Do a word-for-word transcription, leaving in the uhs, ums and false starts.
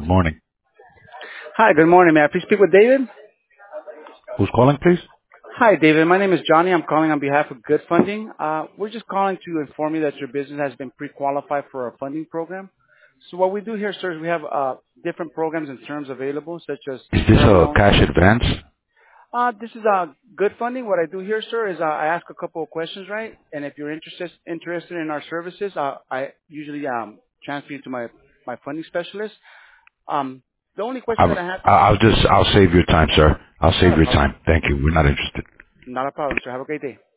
Good morning. Hi, good morning. May I please speak with David? Who's calling, please? Hi, David. My name is Johnny. I'm calling on behalf of Good Funding. Uh, we're just calling to inform you that your business has been pre-qualified for our funding program. So what we do here, sir, is we have uh, different programs and terms available, such as Is this term a loans. cash advance? Uh, this is uh, Good Funding. What I do here, sir, is uh, I ask a couple of questions, right? And if you're interested interested in our services, uh, I usually um, transfer you to my, my funding specialist. Um, the only question I'll, that I have, I'll just, I'll save your time, sir. I'll not save a your problem. time. Thank you. We're not interested. Not a problem, sir. Have a great day.